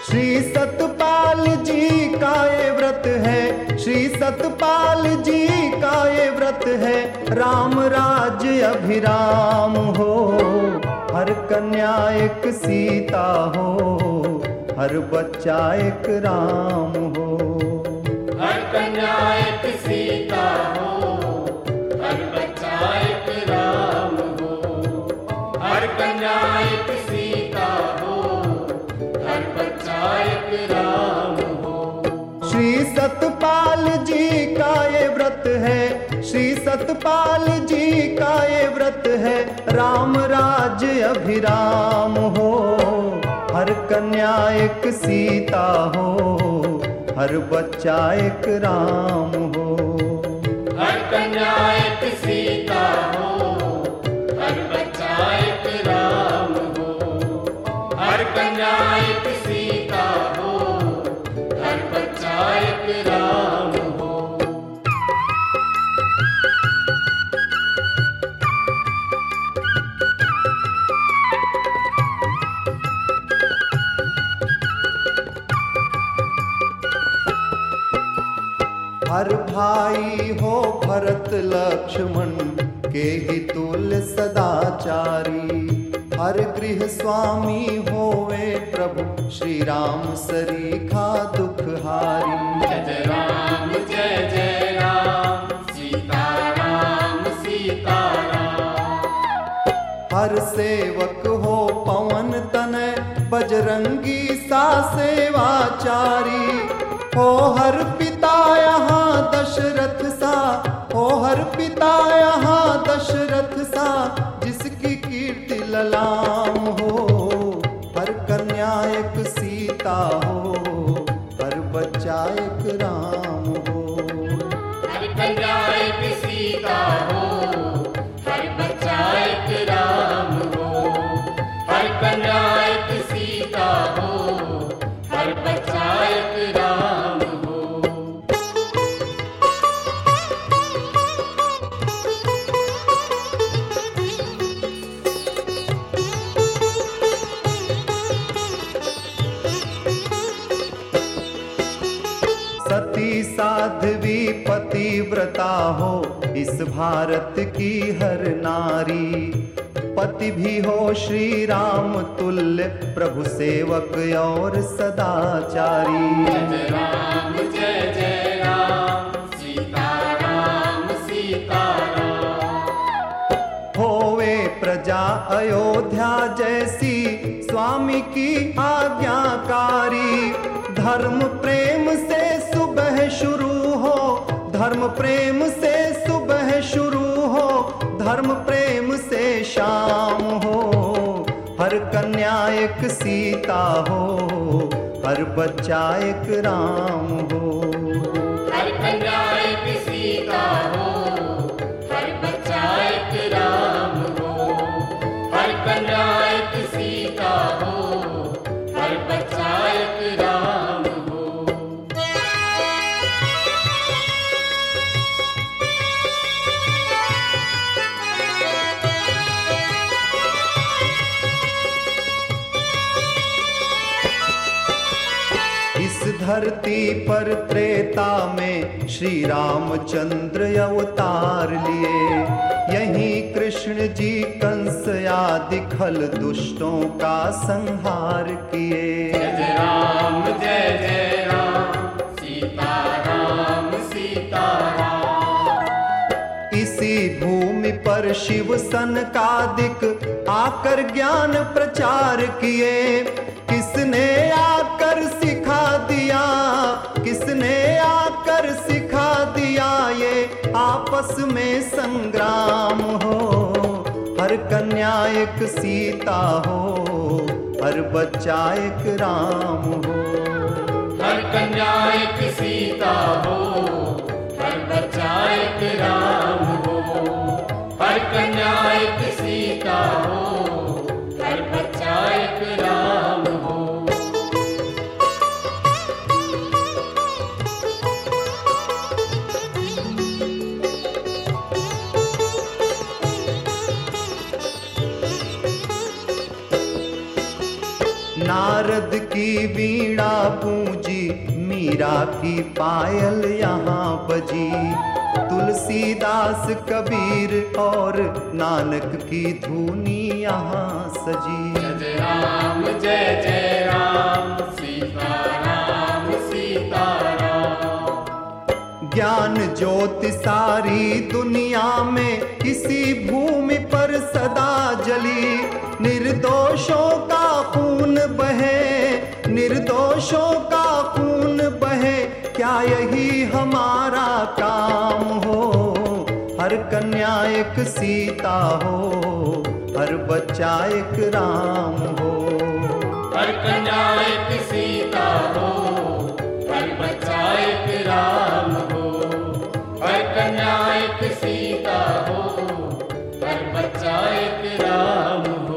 श्री सतपाल जी का ये व्रत है, श्री सतपाल जी का ये व्रत है। राम राज्य अभिराम हो, हर कन्या एक सीता हो, हर बच्चा एक राम हो। हर कन्या एक सीता हो, हर बच्चा एक राम हो। हर कन्या एक सीता हो, हर बच्चा एक राम हो। श्री सतपाल जी का ये व्रत है, श्री सतपाल जी का ये व्रत है। राम राज्य अभिराम हो, हर कन्या एक सीता हो, हर बच्चा एक राम हो। हर कन्या एक सीता हो, हर बच्चा एक राम हो। हर कन्या एक सीता हो, हर बच्चा एक राम हो। हर भाई हो भरत लक्ष्मण के ही तुल्य सदाचारी। हर गृह स्वामी होवे प्रभु श्री राम सरीखा दुखहारी। जय जय राम, जय जय राम, सीताराम सीताराम। हर सेवक हो पवन तनय बजरंगी सा सेवाचारी। हो हर पिता यहाँ दशरथ सा, हो हर पिता यहाँ दशरथ सा, जिसकी कीर्ति ललाम हो। हर कन्या एक सीता हो, हर बच्चा एक राम हो। हर कन्या एक सीता हो, हर बच्चा एक राम हो। हर कन्या एक सीता हो, हर बच्चा एक राम हो। सती साध्वी पतिव्रता हो, इस भारत की हर नारी। पति भी हो श्री राम तुल्य, प्रभु सेवक और सदाचारी। जय जय राम, जय जय राम, सीताराम सीताराम। होवे प्रजा अयोध्या जैसी, स्वामी की आज्ञाकारी। धर्म प्रेम से सुबह शुरू हो, धर्म प्रेम से सुबह शुरू हो, धर्म प्रेम से शाम हो। हर कन्या एक सीता हो, हर बच्चा एक राम हो। हर कन्या एक सीता हो, हर बच्चा एक राम हो। हर कन्या एक सीता हो, हर बच्चा एक राम हो। इस धरती पर त्रेता में श्री रामचंद्र अवतार लिए। यहीं कृष्ण जी कंस आदि खल दुष्टों का संहार किए। जय जय राम, जय जय राम, सीताराम सीताराम। इसी भूमि पर शिव सनकादिक आकर ज्ञान प्रचार किए। किसने आकर सिखा दिया, किसने आकर सिखा दिया, ये आपस में संग्राम हो। हर कन्या एक सीता हो, हर बच्चा एक राम हो। हर कन्या एक सीता हो, हर बच्चा एक राम हो। हर कन्या एक सीता हो, हर बच्चा एक राम हो। नारद की वीणा पूजी, मीरा की पायल यहाँ बजी, तुलसीदास कबीर और नानक की धूनी यहाँ सजी। जय राम जय जय राम, सीताराम सीताराम। ज्ञान ज्योति सारी दुनिया में इसी भूमि पर सदा जली, निर्दोषों का खून बहे, निर्दोषों का खून बहे, क्या यही हमारा काम हो। हर कन्या एक सीता हो, हर बच्चा एक राम हो। हर कन्या एक सीता हो, हर बच्चा एक राम हो। हर कन्या एक सीता हो, हर बच्चा एक राम हो।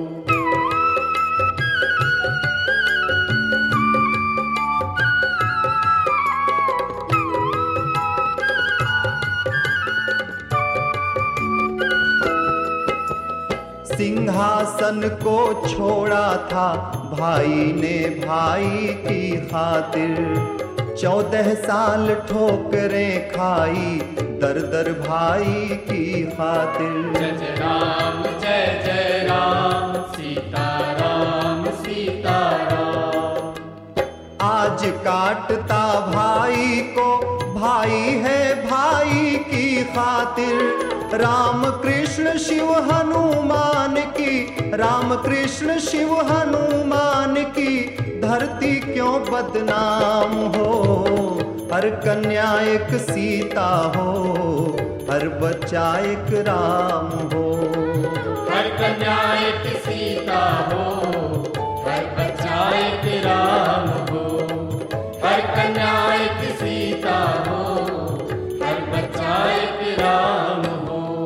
सिंहासन को छोड़ा था भाई ने भाई की खातिर, 14 साल ठोकरें खाई दर दर भाई की खातिर। जय जय राम जय जय राम, सीताराम सीताराम। आज काटता भाई को भाई है भाई की खातिर, राम कृष्ण शिव हनुमान की, राम कृष्ण शिव हनुमान की, धरती क्यों बदनाम हो। हर कन्या एक सीता हो, हर बच्चा एक राम हो। हर कन्या एक सीता हो, हर बच्चा एक राम हो। हर कन्या एक सीता हो, हर बच्चा एक राम हो।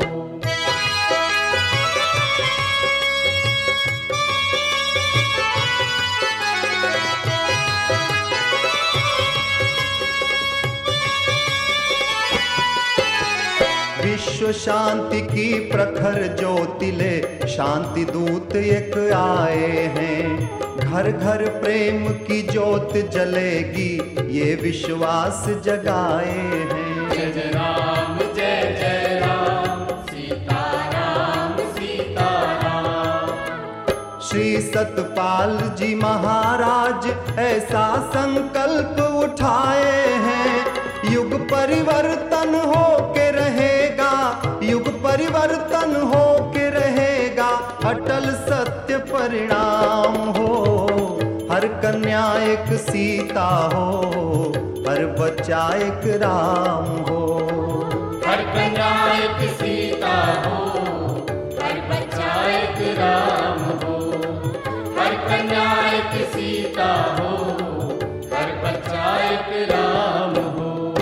विश्व शांति की प्रखर ज्योति ले शांति दूत एक आए हैं, घर घर प्रेम की ज्योत जलेगी ये विश्वास जगाए हैं। जय जय राम जय जय राम, सीताराम सीताराम। श्री सतपाल जी महाराज ऐसा संकल्प उठाए हैं, युग परिवर्तन हो के रहेगा, युग परिवर्तन हो के रहेगा, अटल सत्य परिणाम हो। हर कन्या एक सीता हो, हर बच्चा एक राम हो। हर कन्या एक सीता हो, हर बच्चा एक राम हो। हर कन्या एक सीता हो, हर बच्चा एक राम हो।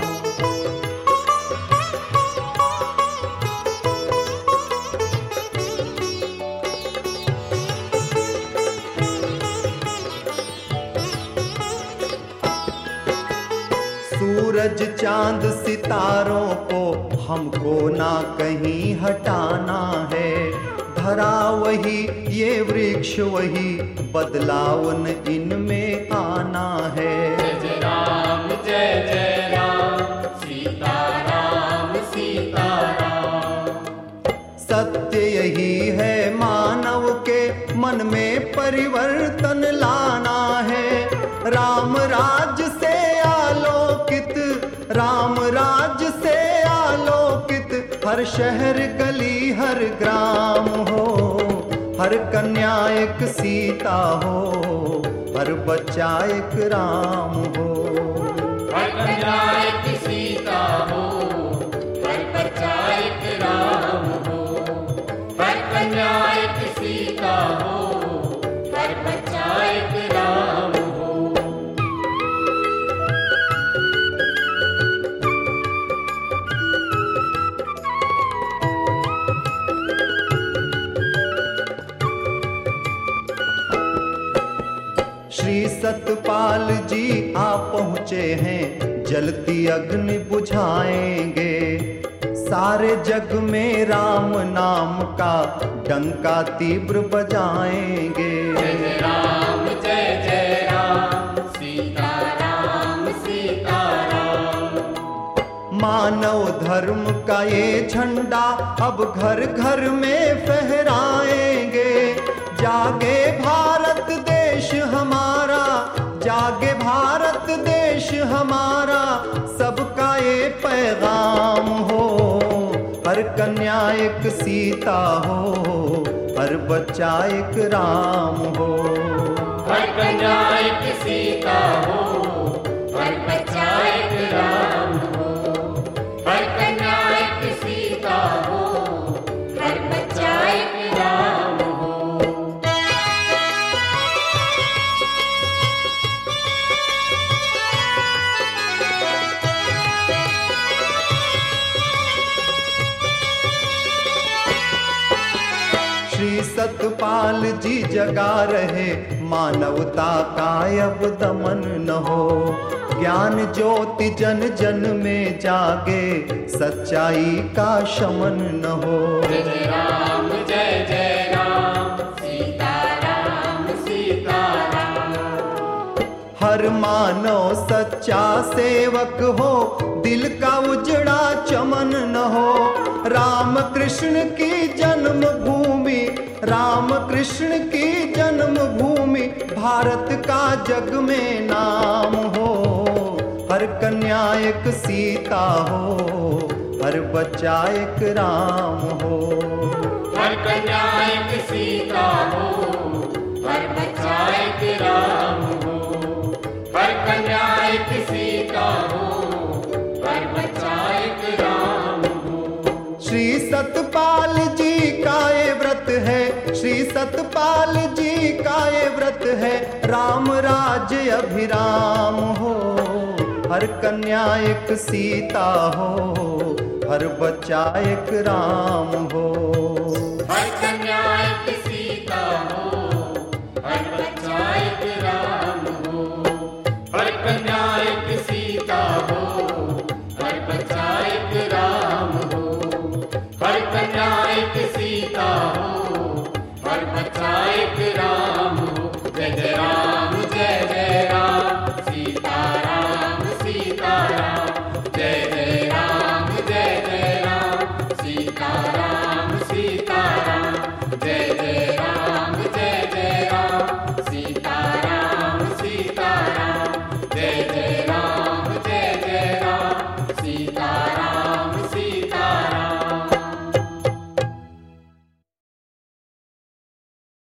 सूरज चांद सितारों को हमको ना कहीं हटाना है, धरा वही ये वृक्ष वही, बदलाव न इनमें आना है। जय जय राम जय जय राम, सीताराम सीताराम। सत्य यही है मानव के मन में परिवर्तन लाना है, राम राज्य से आलोकित, राम राज्य से आलोकित, हर शहर गली हर ग्राम हो। हर कन्या एक सीता हो, हर बच्चा एक राम हो। हर कन्या एक सीता हो, हर बच्चा एक राम हो। हर कन्या एक सीता हो, हर बच्चा एक राम हो। श्री सतपाल जी आ पहुँचे हैं, जलती अग्नि बुझाएंगे, सारे जग में राम नाम का डंका तीव्र बजाएंगे। जय जय राम जय मानव धर्म का ये झंडा अब घर घर में फहराएंगे। जागे भारत देश हमारा, जागे भारत देश हमारा, सबका ये पैगाम हो। हर कन्या एक सीता हो, हर बच्चा एक राम हो। हर कन्या एक सीता हो, हर बच्चा एक राम हो। हर कन्या एक सीता हो, हर बच्चा एक राम हो। श्री सतपाल जी जगा रहे, मानवता का अब दमन न हो। ज्ञान ज्योति जन जन में जागे, सच्चाई का शमन न हो। जय जय राम, जय जय राम, सीता राम, सीता राम। हर मानव सच्चा सेवक हो, दिल का उजड़ा चमन न हो। राम कृष्ण की जन्मभूमि, राम कृष्ण की जन्मभूमि, भारत का जग में नाम हो। हर कन्या एक सीता हो, हर बच्चा एक राम हो। हर कन्या एक सीता हो, हर बच्चा एक राम हो। हर कन्या एक सीता हो, हर बच्चा एक राम हो। श्री सतपाल जी का ये व्रत है, श्री सतपाल जी का ये व्रत है, राम राज्य अभिराम हो। हर कन्या एक सीता हो, हर बच्चा एक राम हो। हर